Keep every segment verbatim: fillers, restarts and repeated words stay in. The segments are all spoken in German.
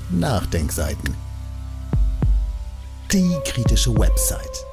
Nachdenkseiten. Die kritische Website.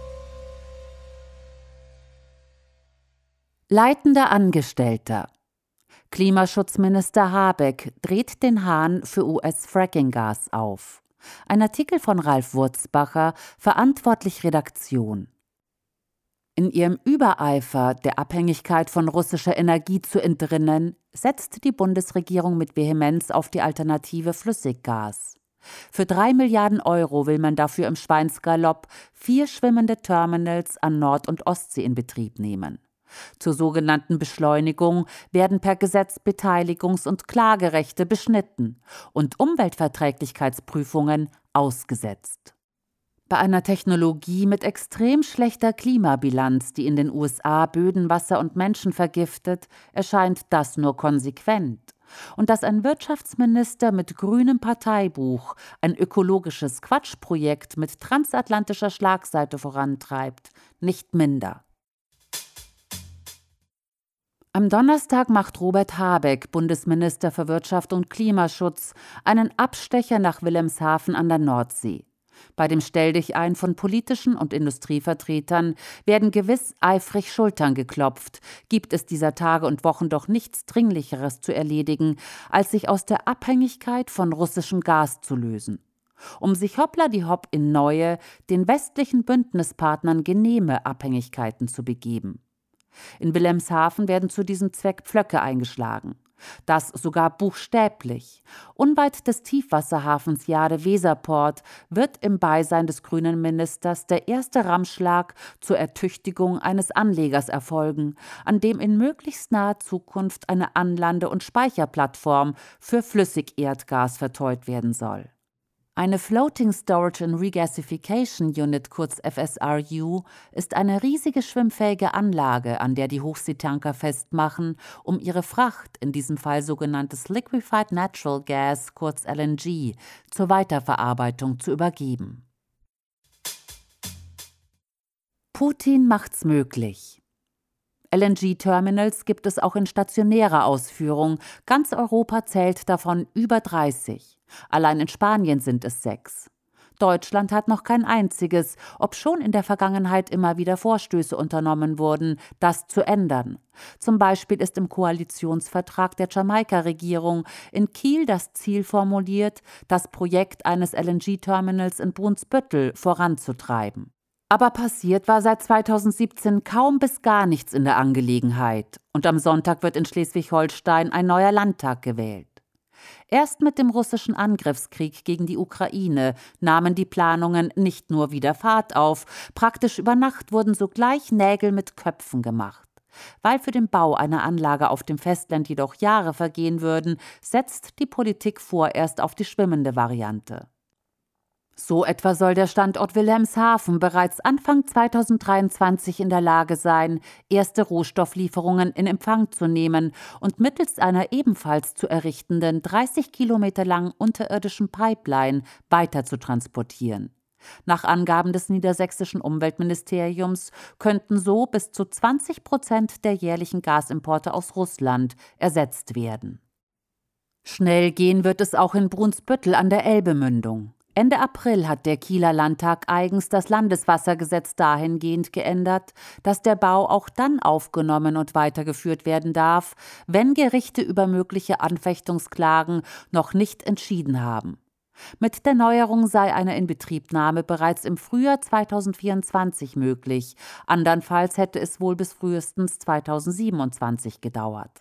Leitender Angestellter. Klimaschutzminister Habeck dreht den Hahn für U S-Fracking-Gas auf. Ein Artikel von Ralf Wurzbacher, verantwortlich Redaktion. In ihrem Übereifer, der Abhängigkeit von russischer Energie zu entrinnen, setzt die Bundesregierung mit Vehemenz auf die Alternative Flüssiggas. Für drei Milliarden Euro will man dafür im Schweinsgalopp vier schwimmende Terminals an Nord- und Ostsee in Betrieb nehmen. Zur sogenannten Beschleunigung werden per Gesetz Beteiligungs- und Klagerechte beschnitten und Umweltverträglichkeitsprüfungen ausgesetzt. Bei einer Technologie mit extrem schlechter Klimabilanz, die in den U S A Böden, Wasser und Menschen vergiftet, erscheint das nur konsequent. Und dass ein Wirtschaftsminister mit grünem Parteibuch ein ökologisches Quatschprojekt mit transatlantischer Schlagseite vorantreibt, nicht minder. Am Donnerstag macht Robert Habeck, Bundesminister für Wirtschaft und Klimaschutz, einen Abstecher nach Wilhelmshaven an der Nordsee. Bei dem Stelldichein von politischen und Industrievertretern werden gewiss eifrig Schultern geklopft, gibt es dieser Tage und Wochen doch nichts Dringlicheres zu erledigen, als sich aus der Abhängigkeit von russischem Gas zu lösen. Um sich hoppla die hopp in neue, den westlichen Bündnispartnern genehme Abhängigkeiten zu begeben. In Wilhelmshaven werden zu diesem Zweck Pflöcke eingeschlagen. Das sogar buchstäblich. Unweit des Tiefwasserhafens Jade-Weserport wird im Beisein des grünen Ministers der erste Rammschlag zur Ertüchtigung eines Anlegers erfolgen, an dem in möglichst naher Zukunft eine Anlande- und Speicherplattform für Flüssigerdgas verteut werden soll. Eine Floating Storage and Regasification Unit, kurz F S R U, ist eine riesige schwimmfähige Anlage, an der die Hochseetanker festmachen, um ihre Fracht, in diesem Fall sogenanntes Liquefied Natural Gas, kurz L N G, zur Weiterverarbeitung zu übergeben. Putin macht's möglich. L N G-Terminals gibt es auch in stationärer Ausführung. Ganz Europa zählt davon über dreißig. Allein in Spanien sind es sechs. Deutschland hat noch kein einziges, obschon in der Vergangenheit immer wieder Vorstöße unternommen wurden, das zu ändern. Zum Beispiel ist im Koalitionsvertrag der Jamaika-Regierung in Kiel das Ziel formuliert, das Projekt eines L N G-Terminals in Brunsbüttel voranzutreiben. Aber passiert war seit zweitausendsiebzehn kaum bis gar nichts in der Angelegenheit. Und am Sonntag wird in Schleswig-Holstein ein neuer Landtag gewählt. Erst mit dem russischen Angriffskrieg gegen die Ukraine nahmen die Planungen nicht nur wieder Fahrt auf, praktisch über Nacht wurden sogleich Nägel mit Köpfen gemacht. Weil für den Bau einer Anlage auf dem Festland jedoch Jahre vergehen würden, setzt die Politik vorerst auf die schwimmende Variante. So etwa soll der Standort Wilhelmshaven bereits Anfang zweitausenddreiundzwanzig in der Lage sein, erste Rohstofflieferungen in Empfang zu nehmen und mittels einer ebenfalls zu errichtenden dreißig Kilometer langen unterirdischen Pipeline weiter zu transportieren. Nach Angaben des niedersächsischen Umweltministeriums könnten so bis zu zwanzig Prozent der jährlichen Gasimporte aus Russland ersetzt werden. Schnell gehen wird es auch in Brunsbüttel an der Elbemündung. Ende April hat der Kieler Landtag eigens das Landeswassergesetz dahingehend geändert, dass der Bau auch dann aufgenommen und weitergeführt werden darf, wenn Gerichte über mögliche Anfechtungsklagen noch nicht entschieden haben. Mit der Neuerung sei eine Inbetriebnahme bereits im Frühjahr zweitausendvierundzwanzig möglich, andernfalls hätte es wohl bis frühestens zweitausendsiebenundzwanzig gedauert.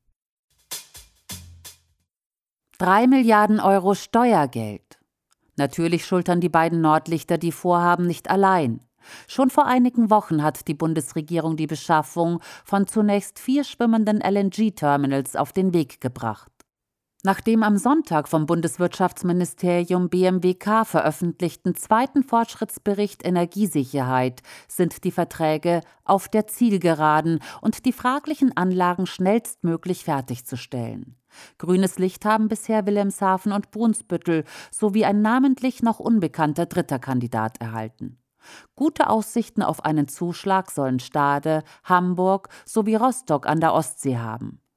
Drei Milliarden Euro Steuergeld. Natürlich schultern die beiden Nordlichter die Vorhaben nicht allein. Schon vor einigen Wochen hat die Bundesregierung die Beschaffung von zunächst vier schwimmenden L N G-Terminals auf den Weg gebracht. Nach dem am Sonntag vom Bundeswirtschaftsministerium B M W K veröffentlichten zweiten Fortschrittsbericht Energiesicherheit sind die Verträge auf der Zielgeraden und die fraglichen Anlagen schnellstmöglich fertigzustellen. Grünes Licht haben bisher Wilhelmshaven und Brunsbüttel sowie ein namentlich noch unbekannter dritter Kandidat erhalten. Gute Aussichten auf einen Zuschlag sollen Stade, Hamburg sowie Rostock an der Ostsee haben.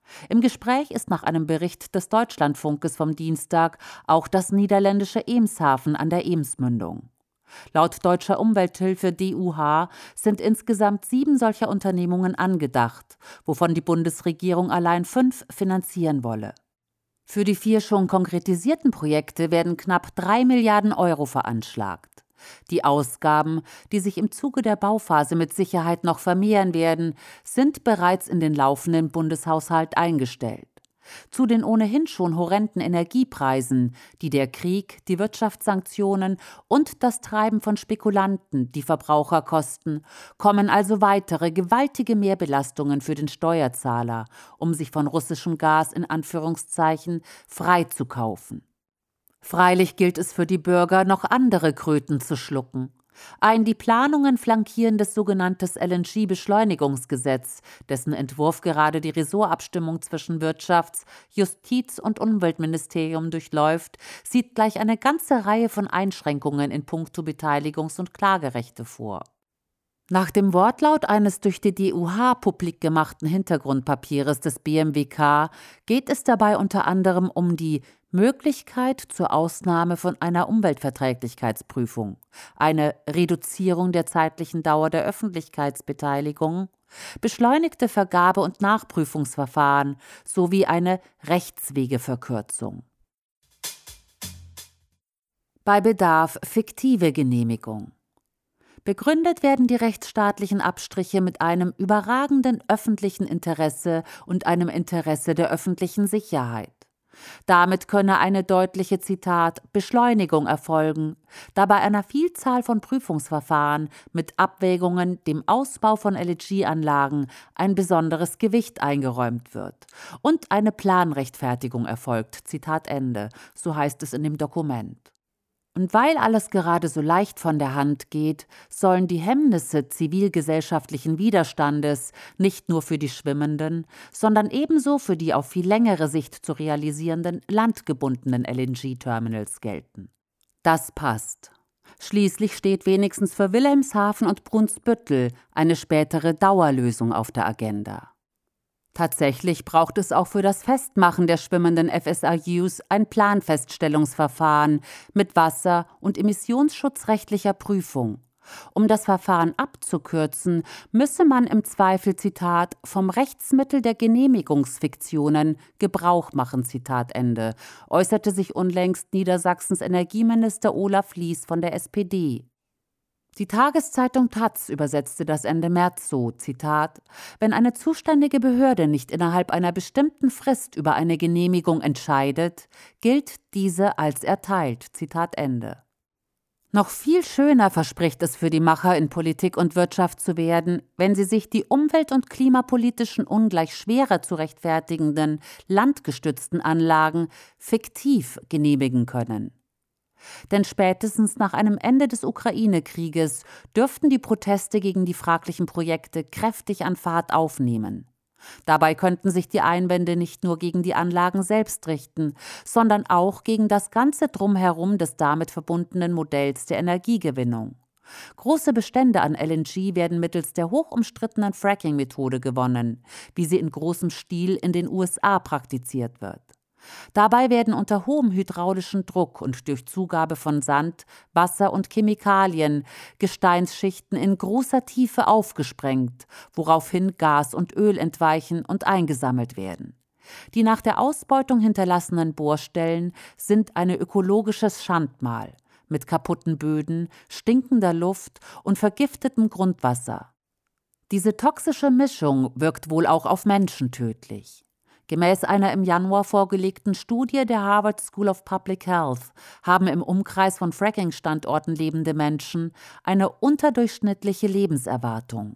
Im Gespräch ist nach einem Bericht des Deutschlandfunkes vom Dienstag auch das niederländische Eemshaven an der Eemsmündung. Laut Deutscher Umwelthilfe D U H sind insgesamt sieben solcher Unternehmungen angedacht, wovon die Bundesregierung allein fünf finanzieren wolle. Für die vier schon konkretisierten Projekte werden knapp drei Milliarden Euro veranschlagt. Die Ausgaben, die sich im Zuge der Bauphase mit Sicherheit noch vermehren werden, sind bereits in den laufenden Bundeshaushalt eingestellt. Zu den ohnehin schon horrenden Energiepreisen, die der Krieg, die Wirtschaftssanktionen und das Treiben von Spekulanten die Verbraucher kosten, kommen also weitere gewaltige Mehrbelastungen für den Steuerzahler, um sich von russischem Gas in Anführungszeichen freizukaufen. Freilich gilt es für die Bürger, noch andere Kröten zu schlucken. Ein die Planungen flankierendes sogenanntes L N G-Beschleunigungsgesetz, dessen Entwurf gerade die Ressortabstimmung zwischen Wirtschafts-, Justiz- und Umweltministerium durchläuft, sieht gleich eine ganze Reihe von Einschränkungen in puncto Beteiligungs- und Klagerechte vor. Nach dem Wortlaut eines durch die D U H publik gemachten Hintergrundpapieres des B M W K geht es dabei unter anderem um die Möglichkeit zur Ausnahme von einer Umweltverträglichkeitsprüfung, eine Reduzierung der zeitlichen Dauer der Öffentlichkeitsbeteiligung, beschleunigte Vergabe- und Nachprüfungsverfahren sowie eine Rechtswegeverkürzung. Bei Bedarf fiktive Genehmigung. Begründet werden die rechtsstaatlichen Abstriche mit einem überragenden öffentlichen Interesse und einem Interesse der öffentlichen Sicherheit. Damit könne eine deutliche, Zitat, Beschleunigung erfolgen, da bei einer Vielzahl von Prüfungsverfahren mit Abwägungen dem Ausbau von L N G-Anlagen ein besonderes Gewicht eingeräumt wird und eine Planrechtfertigung erfolgt, Zitat Ende, so heißt es in dem Dokument. Und weil alles gerade so leicht von der Hand geht, sollen die Hemmnisse zivilgesellschaftlichen Widerstandes nicht nur für die schwimmenden, sondern ebenso für die auf viel längere Sicht zu realisierenden landgebundenen L N G-Terminals gelten. Das passt. Schließlich steht wenigstens für Wilhelmshaven und Brunsbüttel eine spätere Dauerlösung auf der Agenda. Tatsächlich braucht es auch für das Festmachen der schwimmenden F S R Us ein Planfeststellungsverfahren mit wasser- und emissionsschutzrechtlicher Prüfung. Um das Verfahren abzukürzen, müsse man im Zweifel, Zitat, vom Rechtsmittel der Genehmigungsfiktionen Gebrauch machen, Zitat Ende, äußerte sich unlängst Niedersachsens Energieminister Olaf Lies von der S P D. Die Tageszeitung Taz übersetzte das Ende März so, Zitat, wenn eine zuständige Behörde nicht innerhalb einer bestimmten Frist über eine Genehmigung entscheidet, gilt diese als erteilt, Zitat Ende. Noch viel schöner verspricht es für die Macher in Politik und Wirtschaft zu werden, wenn sie sich die umwelt- und klimapolitischen ungleich schwerer zu rechtfertigenden landgestützten Anlagen fiktiv genehmigen können. Denn spätestens nach einem Ende des Ukraine-Krieges dürften die Proteste gegen die fraglichen Projekte kräftig an Fahrt aufnehmen. Dabei könnten sich die Einwände nicht nur gegen die Anlagen selbst richten, sondern auch gegen das ganze Drumherum des damit verbundenen Modells der Energiegewinnung. Große Bestände an L N G werden mittels der hochumstrittenen Fracking-Methode gewonnen, wie sie in großem Stil in den U S A praktiziert wird. Dabei werden unter hohem hydraulischen Druck und durch Zugabe von Sand, Wasser und Chemikalien Gesteinsschichten in großer Tiefe aufgesprengt, woraufhin Gas und Öl entweichen und eingesammelt werden. Die nach der Ausbeutung hinterlassenen Bohrstellen sind ein ökologisches Schandmal mit kaputten Böden, stinkender Luft und vergiftetem Grundwasser. Diese toxische Mischung wirkt wohl auch auf Menschen tödlich. Gemäß einer im Januar vorgelegten Studie der Harvard School of Public Health haben im Umkreis von Fracking-Standorten lebende Menschen eine unterdurchschnittliche Lebenserwartung.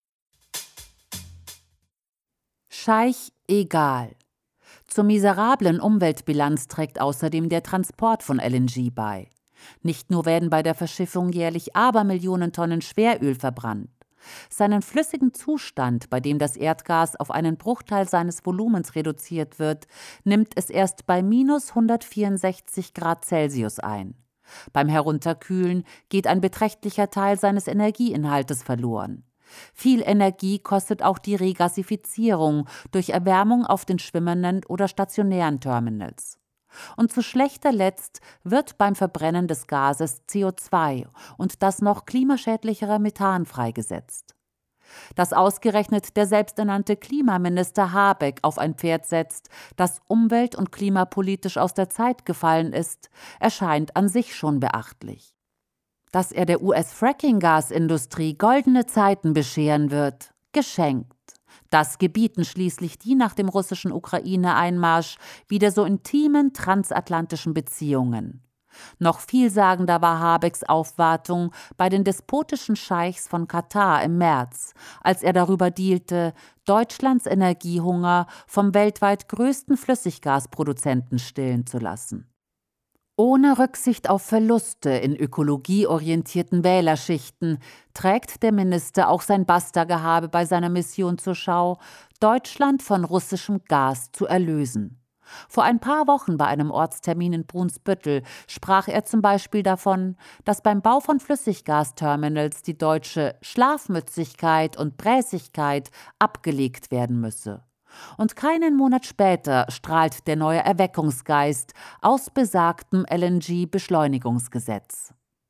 Scheich egal. Zur miserablen Umweltbilanz trägt außerdem der Transport von L N G bei. Nicht nur werden bei der Verschiffung jährlich Abermillionen Tonnen Schweröl verbrannt. Seinen flüssigen Zustand, bei dem das Erdgas auf einen Bruchteil seines Volumens reduziert wird, nimmt es erst bei minus hundertvierundsechzig Grad Celsius ein. Beim Herunterkühlen geht ein beträchtlicher Teil seines Energieinhaltes verloren. Viel Energie kostet auch die Regasifizierung durch Erwärmung auf den schwimmenden oder stationären Terminals. Und zu schlechter Letzt wird beim Verbrennen des Gases C O zwei und das noch klimaschädlichere Methan freigesetzt. Dass ausgerechnet der selbsternannte Klimaminister Habeck auf ein Pferd setzt, das umwelt- und klimapolitisch aus der Zeit gefallen ist, erscheint an sich schon beachtlich. Dass er der U S-Fracking-Gasindustrie goldene Zeiten bescheren wird, geschenkt. Das gebieten schließlich die nach dem russischen Ukraine-Einmarsch wieder so intimen transatlantischen Beziehungen. Noch vielsagender war Habecks Aufwartung bei den despotischen Scheichs von Katar im März, als er darüber dealte, Deutschlands Energiehunger vom weltweit größten Flüssiggasproduzenten stillen zu lassen. Ohne Rücksicht auf Verluste in ökologieorientierten Wählerschichten trägt der Minister auch sein Basta-Gehabe bei seiner Mission zur Schau, Deutschland von russischem Gas zu erlösen. Vor ein paar Wochen bei einem Ortstermin in Brunsbüttel sprach er zum Beispiel davon, dass beim Bau von Flüssiggasterminals die deutsche Schlafmützigkeit und Bräsigkeit abgelegt werden müsse. Und keinen Monat später strahlt der neue Erweckungsgeist aus besagtem L N G-Beschleunigungsgesetz.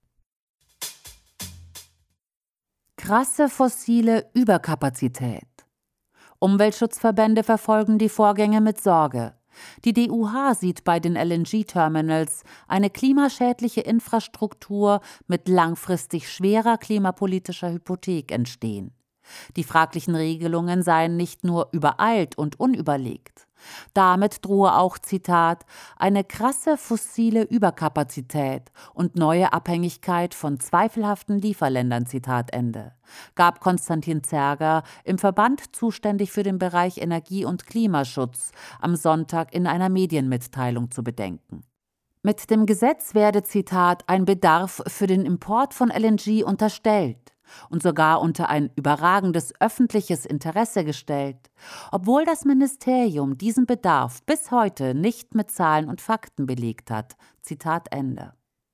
Krasse fossile Überkapazität. Umweltschutzverbände verfolgen die Vorgänge mit Sorge. Die D U H sieht bei den L N G-Terminals eine klimaschädliche Infrastruktur mit langfristig schwerer klimapolitischer Hypothek entstehen. Die fraglichen Regelungen seien nicht nur übereilt und unüberlegt. Damit drohe auch, Zitat, eine krasse fossile Überkapazität und neue Abhängigkeit von zweifelhaften Lieferländern, Zitat Ende, gab Konstantin Zerger, im Verband zuständig für den Bereich Energie- und Klimaschutz, am Sonntag in einer Medienmitteilung zu bedenken. Mit dem Gesetz werde, Zitat, ein Bedarf für den Import von L N G unterstellt und sogar unter ein überragendes öffentliches Interesse gestellt, obwohl das Ministerium diesen Bedarf bis heute nicht mit Zahlen und Fakten belegt hat. Zitat Ende.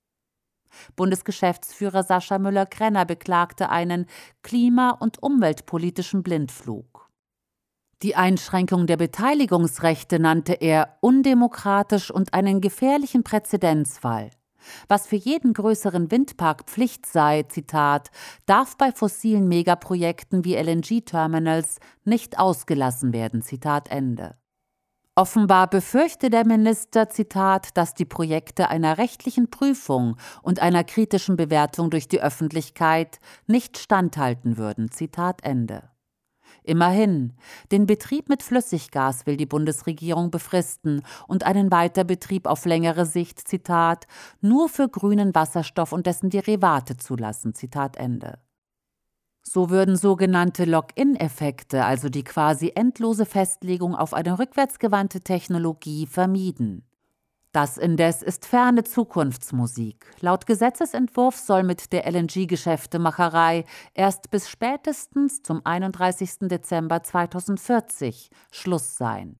Bundesgeschäftsführer Sascha Müller-Krenner beklagte einen klima- und umweltpolitischen Blindflug. Die Einschränkung der Beteiligungsrechte nannte er undemokratisch und einen gefährlichen Präzedenzfall. Was für jeden größeren Windpark Pflicht sei, Zitat, darf bei fossilen Megaprojekten wie L N G-Terminals nicht ausgelassen werden, Zitat Ende. Offenbar befürchte der Minister, Zitat, dass die Projekte einer rechtlichen Prüfung und einer kritischen Bewertung durch die Öffentlichkeit nicht standhalten würden, Zitat Ende. Immerhin, den Betrieb mit Flüssiggas will die Bundesregierung befristen und einen Weiterbetrieb auf längere Sicht, Zitat, nur für grünen Wasserstoff und dessen Derivate zulassen, Zitat Ende. So würden sogenannte Lock-in-Effekte, also die quasi endlose Festlegung auf eine rückwärtsgewandte Technologie, vermieden. Das indes ist ferne Zukunftsmusik. Laut Gesetzesentwurf soll mit der L N G-Geschäftemacherei erst bis spätestens zum einunddreißigsten Dezember zweitausendvierzig Schluss sein.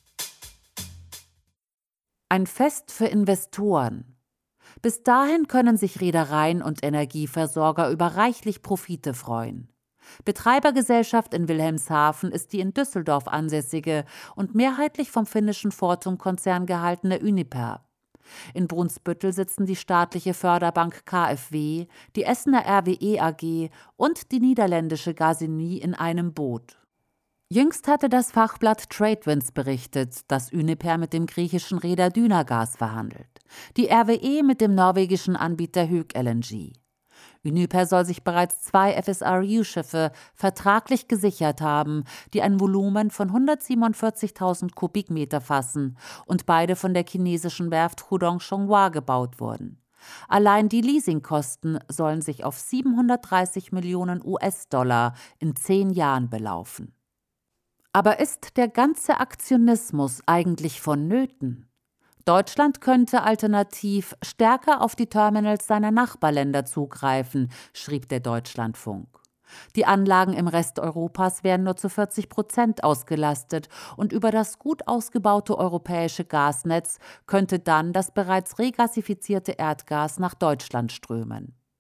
Ein Fest für Investoren. Bis dahin können sich Reedereien und Energieversorger über reichlich Profite freuen. Betreibergesellschaft in Wilhelmshaven ist die in Düsseldorf ansässige und mehrheitlich vom finnischen Fortum-Konzern gehaltene Uniper. In Brunsbüttel sitzen die staatliche Förderbank K f W, die Essener R W E A G und die niederländische Gasunie in einem Boot. Jüngst hatte das Fachblatt TradeWinds berichtet, dass Uniper mit dem griechischen Reeder Dynagas verhandelt, die R W E mit dem norwegischen Anbieter Höegh L N G. Uniper soll sich bereits zwei F S R U-Schiffe vertraglich gesichert haben, die ein Volumen von hundertsiebenundvierzigtausend Kubikmeter fassen und beide von der chinesischen Werft Hudong Zhonghua gebaut wurden. Allein die Leasingkosten sollen sich auf siebenhundertdreißig Millionen U S-Dollar in zehn Jahren belaufen. Aber ist der ganze Aktionismus eigentlich vonnöten? Deutschland könnte alternativ stärker auf die Terminals seiner Nachbarländer zugreifen, schrieb der Deutschlandfunk. Die Anlagen im Rest Europas wären nur zu vierzig Prozent ausgelastet und über das gut ausgebaute europäische Gasnetz könnte dann das bereits regasifizierte Erdgas nach Deutschland strömen.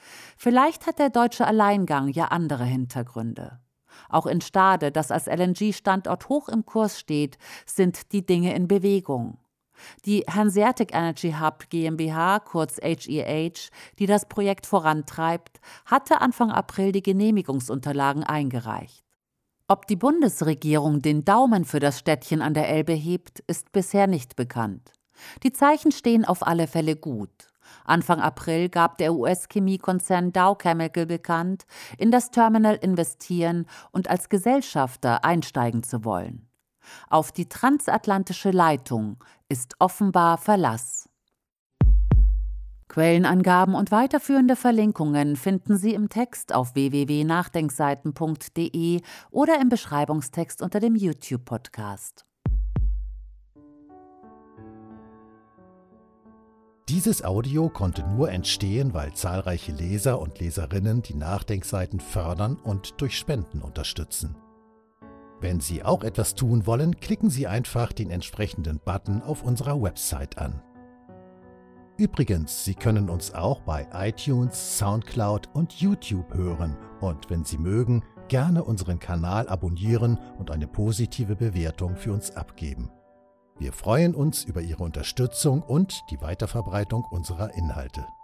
Vielleicht hat der deutsche Alleingang ja andere Hintergründe. Auch in Stade, das als L N G-Standort hoch im Kurs steht, sind die Dinge in Bewegung. Die Hanseatic Energy Hub GmbH, kurz H E H, die das Projekt vorantreibt, hatte Anfang April die Genehmigungsunterlagen eingereicht. Ob die Bundesregierung den Daumen für das Städtchen an der Elbe hebt, ist bisher nicht bekannt. Die Zeichen stehen auf alle Fälle gut. Anfang April gab der U S-Chemiekonzern Dow Chemical bekannt, in das Terminal investieren und als Gesellschafter einsteigen zu wollen. Auf die transatlantische Leitung ist offenbar Verlass. Quellenangaben und weiterführende Verlinkungen finden Sie im Text auf w w w punkt nachdenkseiten punkt d e oder im Beschreibungstext unter dem YouTube-Podcast. Dieses Audio konnte nur entstehen, weil zahlreiche Leser und Leserinnen die Nachdenkseiten fördern und durch Spenden unterstützen. Wenn Sie auch etwas tun wollen, klicken Sie einfach den entsprechenden Button auf unserer Website an. Übrigens, Sie können uns auch bei iTunes, Soundcloud und YouTube hören und wenn Sie mögen, gerne unseren Kanal abonnieren und eine positive Bewertung für uns abgeben. Wir freuen uns über Ihre Unterstützung und die Weiterverbreitung unserer Inhalte.